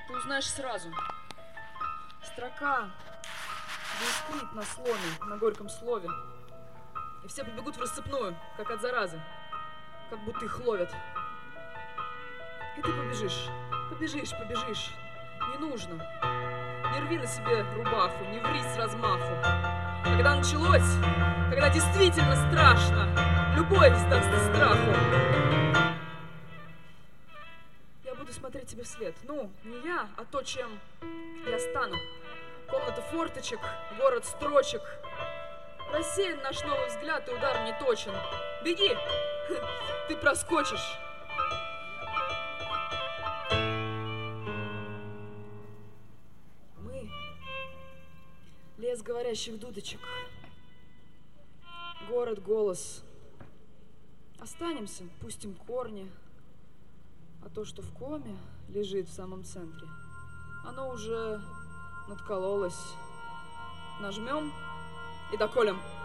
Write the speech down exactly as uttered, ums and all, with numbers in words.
Ты узнаешь сразу. Строка заискрит на сломе, на горьком слове. И все побегут в рассыпную, как от заразы. Как будто их ловят. И ты побежишь, побежишь, побежишь. Не нужно. Не рви на себе рубаху, не ври с размаху. Когда началось, когда действительно страшно, любовь сдастся страху. Я буду смотреть тебе вслед. Ну, не я, а то, чем я стану. Комната форточек, город строчек. Рассеян наш новый взгляд, и удар не точен. Беги, ты проскочишь. Мы — лес говорящих дудочек. Город — голос. Останемся, пустим корни. А то, что в коме лежит в самом центре, оно уже надкололось. Нажмем и доколем.